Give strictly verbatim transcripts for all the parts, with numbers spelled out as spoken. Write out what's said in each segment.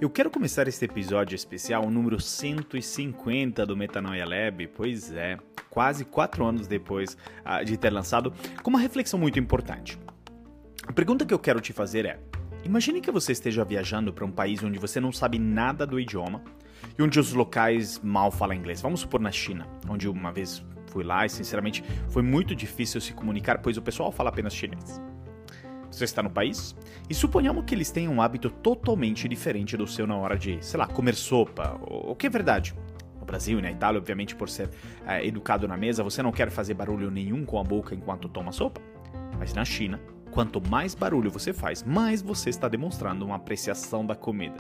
Eu quero começar este episódio especial, o número cento e cinquenta do Metanoia Lab, pois é, quase quatro anos depois uh, de ter lançado, com uma reflexão muito importante. A pergunta que eu quero te fazer é, imagine que você esteja viajando para um país onde você não sabe nada do idioma e onde os locais mal falam inglês. Vamos supor na China, onde uma vez fui lá e sinceramente foi muito difícil se comunicar, pois o pessoal fala apenas chinês. Você está no país e suponhamos que eles tenham um hábito totalmente diferente do seu na hora de, sei lá, comer sopa, o que é verdade. No Brasil e na Itália, obviamente, por ser é, educado na mesa, você não quer fazer barulho nenhum com a boca enquanto toma sopa. Mas na China, quanto mais barulho você faz, mais você está demonstrando uma apreciação da comida.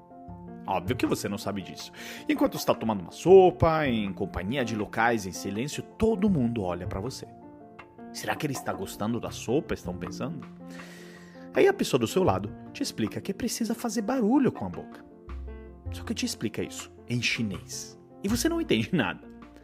Óbvio que você não sabe disso. Enquanto está tomando uma sopa, em companhia de locais, em silêncio, todo mundo olha para você. Será que ele está gostando da sopa? Estão pensando? Aí a pessoa do seu lado te explica que precisa fazer barulho com a boca. Só que te explica isso em chinês. E você não entende nada.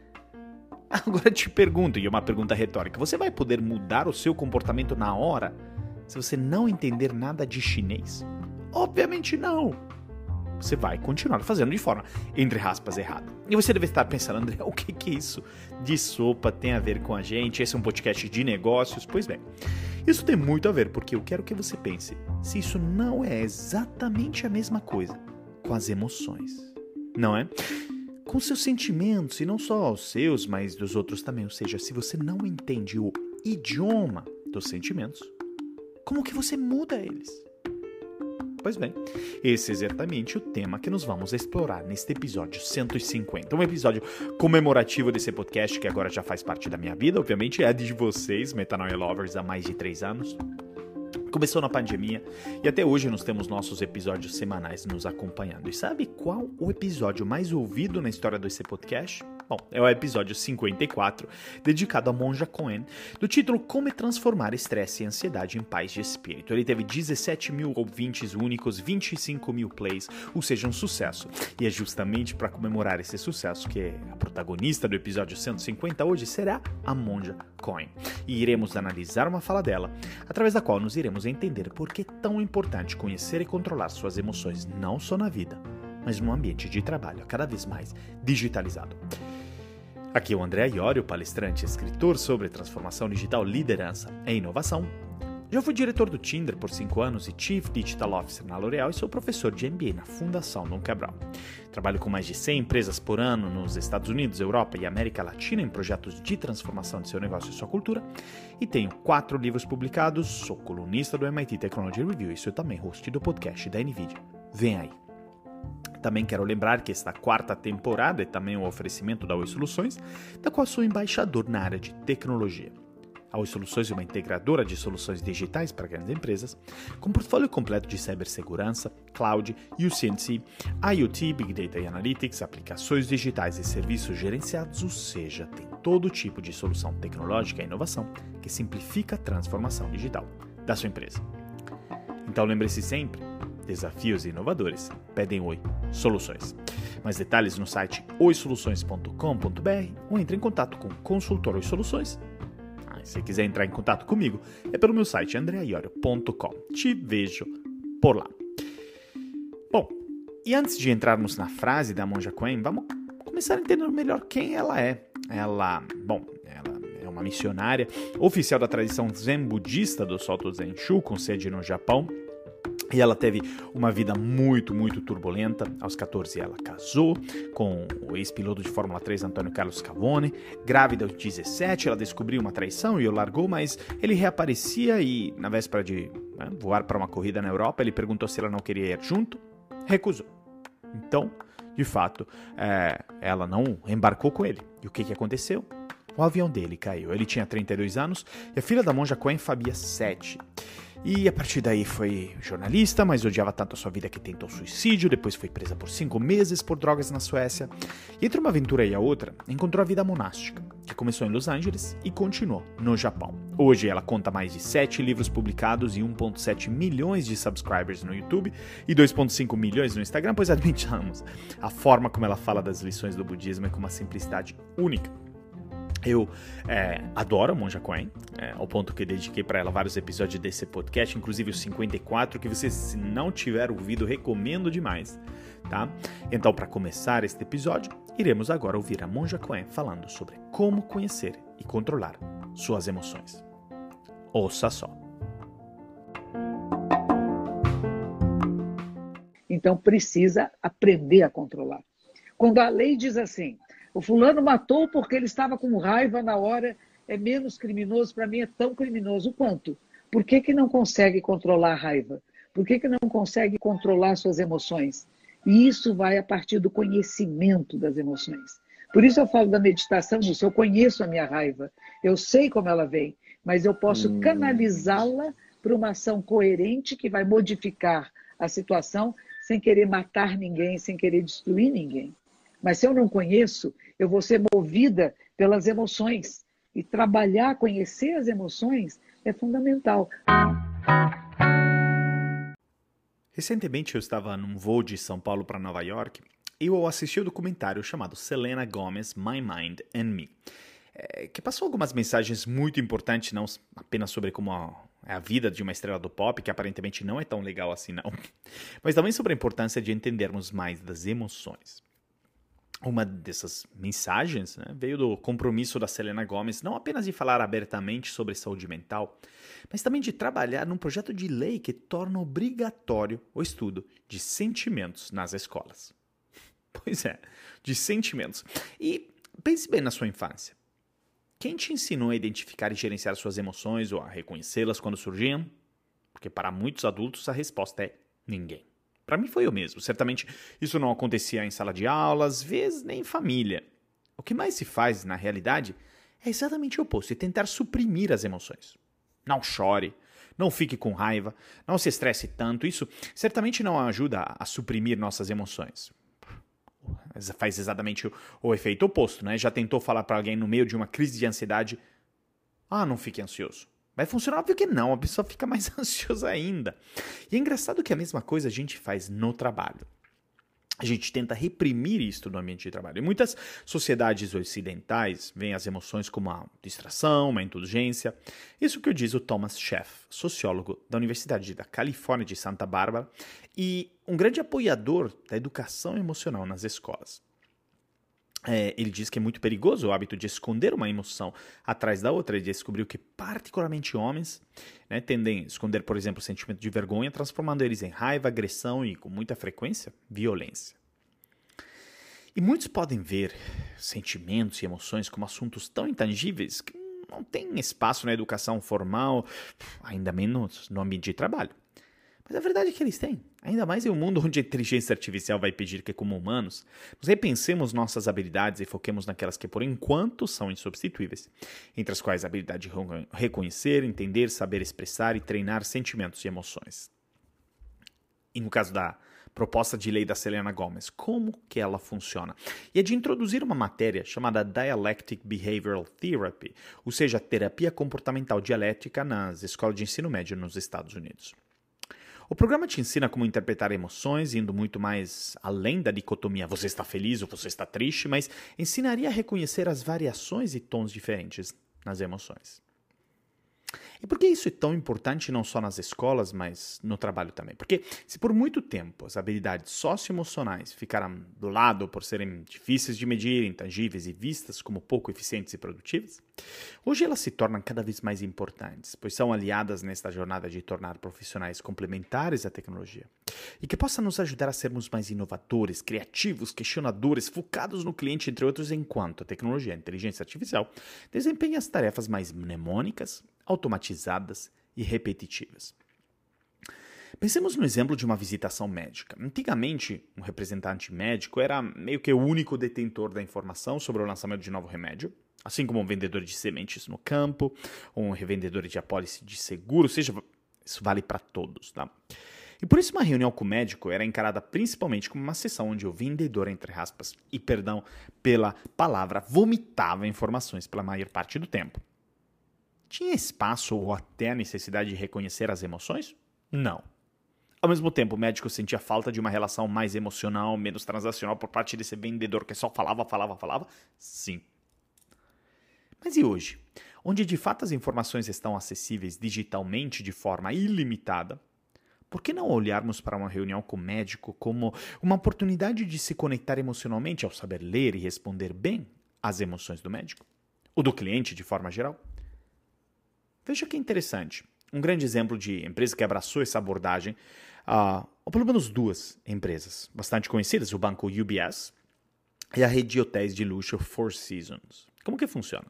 Agora te pergunto, e é uma pergunta retórica, você vai poder mudar o seu comportamento na hora se você não entender nada de chinês? Obviamente não. Você vai continuar fazendo de forma, entre aspas, errada. E você deve estar pensando, André, o que que isso de sopa tem a ver com a gente? Esse é um podcast de negócios? Pois bem, isso tem muito a ver, porque eu quero que você pense se isso não é exatamente a mesma coisa com as emoções, não é? Com seus sentimentos, e não só os seus, mas dos outros também. Ou seja, se você não entende o idioma dos sentimentos, como que você muda eles? Pois bem, esse é exatamente o tema que nós vamos explorar neste episódio cento e cinquenta. Um episódio comemorativo desse podcast que agora já faz parte da minha vida, obviamente é de vocês, Metanoia Lovers, há mais de três anos. Começou na pandemia e até hoje nós temos nossos episódios semanais nos acompanhando. E sabe qual o episódio mais ouvido na história desse podcast? Bom, é o episódio cinquenta e quatro, dedicado a Monja Coen, do título Como Transformar Estresse e Ansiedade em Paz de Espírito. Ele teve dezessete mil ouvintes únicos, vinte e cinco mil plays, ou seja, um sucesso. E é justamente para comemorar esse sucesso que a protagonista do episódio cento e cinquenta hoje será a Monja Coen. E iremos analisar uma fala dela, através da qual nos iremos entender por que é tão importante conhecer e controlar suas emoções, não só na vida, mas no ambiente de trabalho cada vez mais digitalizado. Aqui é o André Iorio, palestrante e escritor sobre transformação digital, liderança e inovação. Já fui diretor do Tinder por cinco anos e Chief Digital Officer na L'Oréal e sou professor de M B A na Fundação Dom Cabral. Trabalho com mais de cem empresas por ano nos Estados Unidos, Europa e América Latina em projetos de transformação de seu negócio e sua cultura. E tenho quatro livros publicados, sou colunista do M I T Technology Review e sou também host do podcast da NVIDIA. Vem aí! Também quero lembrar que esta quarta temporada é também um oferecimento da Oi Soluções, da qual sou embaixador na área de tecnologia. A Oi Soluções é uma integradora de soluções digitais para grandes empresas, com portfólio completo de cibersegurança, cloud, U C N C, IoT, Big Data e Analytics, aplicações digitais e serviços gerenciados, ou seja, tem todo tipo de solução tecnológica e inovação que simplifica a transformação digital da sua empresa. Então lembre-se sempre, desafios inovadores pedem Oi Soluções. Mais detalhes no site oi soluções ponto com ponto b r ou entre em contato com o consultor Oi Soluções. Ah, se quiser entrar em contato comigo, é pelo meu site andrea iorio ponto com. Te vejo por lá. Bom, e antes de entrarmos na frase da Monja Coen, vamos começar a entender melhor quem ela é. Ela, bom, ela é uma missionária oficial da tradição zen budista do Soto Zenshu, com sede no Japão. E ela teve uma vida muito, muito turbulenta. Aos catorze ela casou com o ex-piloto de Fórmula três Antônio Carlos Scavone. Grávida aos dezessete, ela descobriu uma traição e o largou, mas ele reaparecia e, na véspera de né, voar para uma corrida na Europa, ele perguntou se ela não queria ir junto. Recusou. Então, de fato, é, ela não embarcou com ele. E o que, que aconteceu? O avião dele caiu. Ele tinha trinta e dois anos e a filha da Monja Coen, Fabia, sete. E a partir daí foi jornalista, mas odiava tanto a sua vida que tentou suicídio, depois foi presa por cinco meses por drogas na Suécia. E entre uma aventura e a outra, encontrou a vida monástica, que começou em Los Angeles e continuou no Japão. Hoje ela conta mais de sete livros publicados e um vírgula sete milhões de subscribers no YouTube e dois vírgula cinco milhões no Instagram, pois admitamos, a forma como ela fala das lições do budismo é com uma simplicidade única. Eu é, adoro a Monja Coen, é, ao ponto que dediquei para ela vários episódios desse podcast, inclusive o cinquenta e quatro, que você, se não tiver ouvido, recomendo demais, tá? Então, para começar este episódio, iremos agora ouvir a Monja Coen falando sobre como conhecer e controlar suas emoções. Ouça só. Então, precisa aprender a controlar. Quando a lei diz assim, o fulano matou porque ele estava com raiva na hora, é menos criminoso, para mim é tão criminoso quanto. Por que que não consegue controlar a raiva? Por que que não consegue controlar suas emoções? E isso vai a partir do conhecimento das emoções. Por isso eu falo da meditação nisso, eu conheço a minha raiva, eu sei como ela vem, mas eu posso hum. canalizá-la para uma ação coerente que vai modificar a situação sem querer matar ninguém, sem querer destruir ninguém. Mas se eu não conheço, eu vou ser movida pelas emoções. E trabalhar, conhecer as emoções é fundamental. Recentemente eu estava num voo de São Paulo para Nova York e eu assisti o um documentário chamado Selena Gomez, My Mind and Me, é, que passou algumas mensagens muito importantes, não apenas sobre como a, é a vida de uma estrela do pop, que aparentemente não é tão legal assim não, mas também sobre a importância de entendermos mais das emoções. Uma dessas mensagens, né, veio do compromisso da Selena Gomez, não apenas de falar abertamente sobre saúde mental, mas também de trabalhar num projeto de lei que torna obrigatório o estudo de sentimentos nas escolas. Pois é, de sentimentos. E pense bem na sua infância. Quem te ensinou a identificar e gerenciar suas emoções ou a reconhecê-las quando surgiam? Porque para muitos adultos a resposta é ninguém. Para mim foi o mesmo. Certamente isso não acontecia em sala de aula, às vezes nem em família. O que mais se faz, na realidade, é exatamente o oposto, é tentar suprimir as emoções. Não chore, não fique com raiva, não se estresse tanto. Isso certamente não ajuda a suprimir nossas emoções. Faz exatamente o, o efeito oposto, né? Já tentou falar para alguém no meio de uma crise de ansiedade, ah, não fique ansioso. Vai funcionar? Óbvio que não, a pessoa fica mais ansiosa ainda. E é engraçado que a mesma coisa a gente faz no trabalho. A gente tenta reprimir isso no ambiente de trabalho. Em muitas sociedades ocidentais, veem as emoções como uma distração, uma indulgência. Isso que diz o Thomas Scheff, sociólogo da Universidade da Califórnia de Santa Bárbara e um grande apoiador da educação emocional nas escolas. É, ele diz que é muito perigoso o hábito de esconder uma emoção atrás da outra. Ele descobriu que, particularmente homens, né, tendem a esconder, por exemplo, o sentimento de vergonha, transformando eles em raiva, agressão e, com muita frequência, violência. E muitos podem ver sentimentos e emoções como assuntos tão intangíveis que não têm espaço na educação formal, ainda menos no ambiente de trabalho. Mas a verdade é que eles têm. Ainda mais em um mundo onde a inteligência artificial vai pedir que, como humanos, nos repensemos nossas habilidades e foquemos naquelas que, por enquanto, são insubstituíveis, entre as quais a habilidade de reconhecer, entender, saber expressar e treinar sentimentos e emoções. E no caso da proposta de lei da Selena Gomez, como que ela funciona? E é de introduzir uma matéria chamada Dialectic Behavioral Therapy, ou seja, terapia comportamental dialética nas escolas de ensino médio nos Estados Unidos. O programa te ensina como interpretar emoções, indo muito mais além da dicotomia você está feliz ou você está triste, mas ensinaria a reconhecer as variações e tons diferentes nas emoções. E por que isso é tão importante não só nas escolas, mas no trabalho também? Porque se por muito tempo as habilidades socioemocionais ficaram do lado por serem difíceis de medir, intangíveis e vistas como pouco eficientes e produtivas, hoje elas se tornam cada vez mais importantes, pois são aliadas nesta jornada de tornar profissionais complementares à tecnologia e que possam nos ajudar a sermos mais inovadores, criativos, questionadores, focados no cliente, entre outros, enquanto a tecnologia, a inteligência artificial, desempenha as tarefas mais mnemônicas, automatizadas e repetitivas. Pensemos no exemplo de uma visitação médica. Antigamente, um representante médico era meio que o único detentor da informação sobre o lançamento de novo remédio, assim como um vendedor de sementes no campo, ou um revendedor de apólice de seguro, ou seja, isso vale para todos, tá? E por isso uma reunião com o médico era encarada principalmente como uma sessão onde o vendedor, entre aspas, e perdão pela palavra, vomitava informações pela maior parte do tempo. Tinha espaço ou até a necessidade de reconhecer as emoções? Não. Ao mesmo tempo, o médico sentia falta de uma relação mais emocional, menos transacional por parte desse vendedor que só falava, falava, falava? Sim. Mas e hoje? Onde de fato as informações estão acessíveis digitalmente de forma ilimitada, por que não olharmos para uma reunião com o médico como uma oportunidade de se conectar emocionalmente ao saber ler e responder bem às emoções do médico? Ou do cliente de forma geral? Veja que interessante. Um grande exemplo de empresa que abraçou essa abordagem, uh, ou pelo menos duas empresas bastante conhecidas, o banco U B S e a rede de hotéis de luxo Four Seasons. Como que funciona?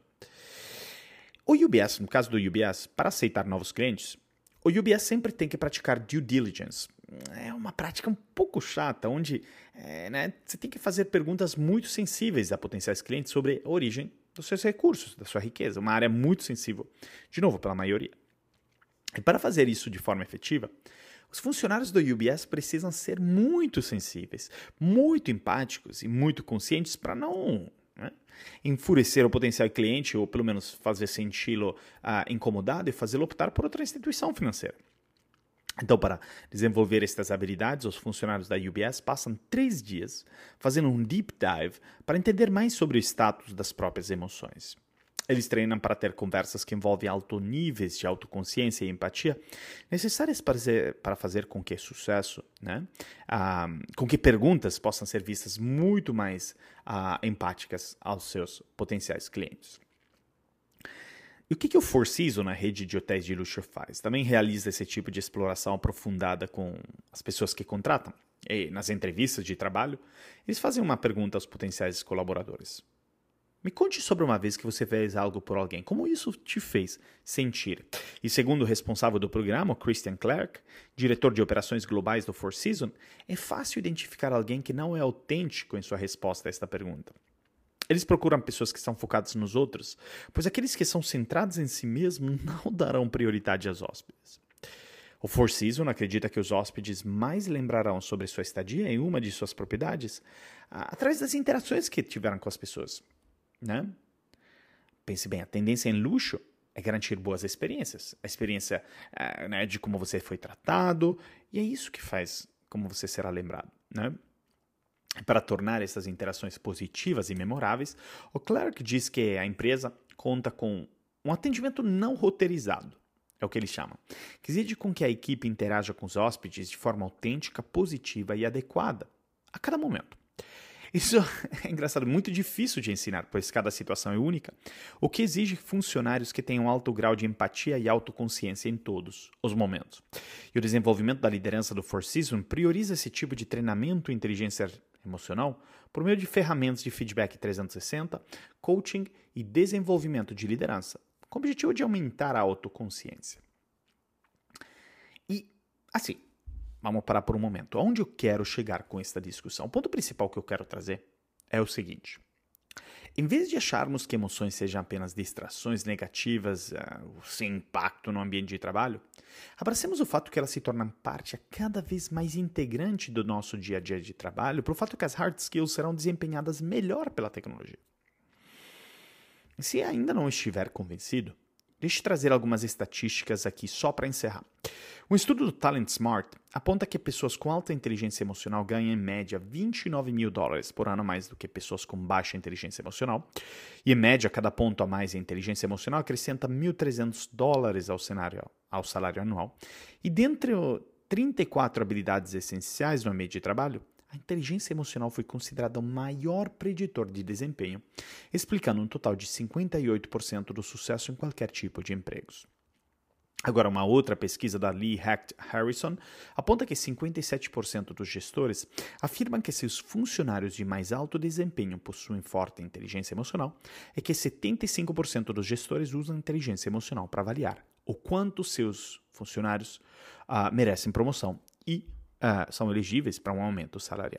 O U B S, no caso do U B S, para aceitar novos clientes, o U B S sempre tem que praticar due diligence. É uma prática um pouco chata, onde é, né, você tem que fazer perguntas muito sensíveis a potenciais clientes sobre a origem dos seus recursos, da sua riqueza. Uma área muito sensível, de novo, pela maioria. E para fazer isso de forma efetiva, os funcionários do U B S precisam ser muito sensíveis, muito empáticos e muito conscientes para não... né, enfurecer o potencial cliente ou pelo menos fazer senti-lo uh, incomodado e fazê-lo optar por outra instituição financeira. Então, para desenvolver estas habilidades, os funcionários da U B S passam três dias fazendo um deep dive para entender mais sobre o status das próprias emoções. Eles treinam para ter conversas que envolvem altos níveis de autoconsciência e empatia, necessárias para fazer, para fazer com que sucesso, né? Ah, com que perguntas possam ser vistas muito mais ah, empáticas aos seus potenciais clientes. E o que, que o Four Seasons, a rede de hotéis de luxo, faz? Também realiza esse tipo de exploração aprofundada com as pessoas que contratam. E nas entrevistas de trabalho, eles fazem uma pergunta aos potenciais colaboradores. Me conte sobre uma vez que você fez algo por alguém. Como isso te fez sentir? E segundo o responsável do programa, o Christian Clark, diretor de operações globais do Four Seasons, é fácil identificar alguém que não é autêntico em sua resposta a esta pergunta. Eles procuram pessoas que são focadas nos outros, pois aqueles que são centrados em si mesmos não darão prioridade aos hóspedes. O Four Seasons acredita que os hóspedes mais lembrarão sobre sua estadia em uma de suas propriedades através das interações que tiveram com as pessoas. Né? Pense bem, a tendência em luxo é garantir boas experiências. A experiência uh, né, de como você foi tratado, e é isso que faz como você será lembrado. Né? Para tornar essas interações positivas e memoráveis, o Clark diz que a empresa conta com um atendimento não roteirizado, é o que ele chama, que exige com que a equipe interaja com os hóspedes de forma autêntica, positiva e adequada a cada momento. Isso é engraçado, muito difícil de ensinar, pois cada situação é única, o que exige funcionários que tenham alto grau de empatia e autoconsciência em todos os momentos. E o desenvolvimento da liderança do Four Seasons prioriza esse tipo de treinamento e inteligência emocional por meio de ferramentas de feedback trezentos e sessenta, coaching e desenvolvimento de liderança, com o objetivo de aumentar a autoconsciência. E, assim, vamos parar por um momento. Onde eu quero chegar com esta discussão? O ponto principal que eu quero trazer é o seguinte. Em vez de acharmos que emoções sejam apenas distrações negativas, uh, sem impacto no ambiente de trabalho, abracemos o fato que elas se tornam parte a cada vez mais integrante do nosso dia a dia de trabalho, por fato que as hard skills serão desempenhadas melhor pela tecnologia. E se ainda não estiver convencido, deixe eu trazer algumas estatísticas aqui só para encerrar. Um estudo do Talent Smart aponta que pessoas com alta inteligência emocional ganham em média vinte e nove mil dólares por ano a mais do que pessoas com baixa inteligência emocional. E em média, cada ponto a mais em inteligência emocional acrescenta mil e trezentos dólares ao, cenário, ao salário anual. E dentre trinta e quatro habilidades essenciais no ambiente de trabalho, a inteligência emocional foi considerada o maior preditor de desempenho, explicando um total de cinquenta e oito por cento do sucesso em qualquer tipo de empregos. Agora, uma outra pesquisa da Lee Hecht Harrison aponta que cinquenta e sete por cento dos gestores afirmam que seus funcionários de mais alto desempenho possuem forte inteligência emocional e que setenta e cinco por cento dos gestores usam inteligência emocional para avaliar o quanto seus funcionários uh, merecem promoção e uh, são elegíveis para um aumento salarial.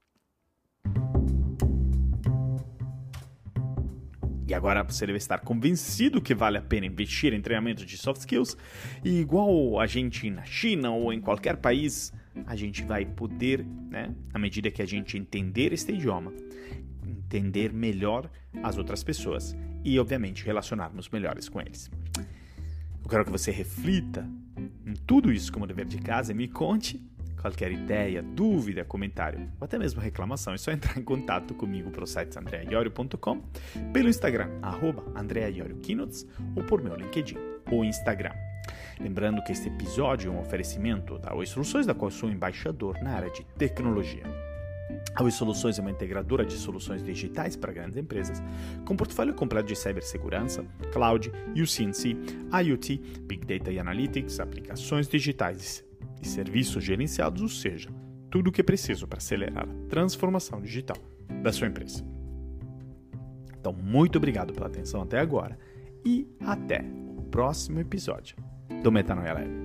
E agora você deve estar convencido que vale a pena investir em treinamento de soft skills. E igual a gente na China ou em qualquer país, a gente vai poder, né, à medida que a gente entender este idioma, entender melhor as outras pessoas e, obviamente, relacionarmos melhores com eles. Eu quero que você reflita em tudo isso como dever de casa e me conte Qualquer ideia, dúvida, comentário ou até mesmo reclamação, é só entrar em contato comigo pelo site andrea iorio ponto com, pelo Instagram, arroba andrea iorio keynotes, ou por meu LinkedIn ou Instagram. Lembrando que este episódio é um oferecimento da Oi Soluções, da qual sou embaixador na área de tecnologia. A Oi Soluções é uma integradora de soluções digitais para grandes empresas, com portfólio completo de cibersegurança, cloud, U C C, IoT, Big Data e Analytics, aplicações digitais e serviços gerenciados, ou seja, tudo o que é preciso para acelerar a transformação digital da sua empresa. Então, muito obrigado pela atenção até agora e até o próximo episódio do Metanoia Lab.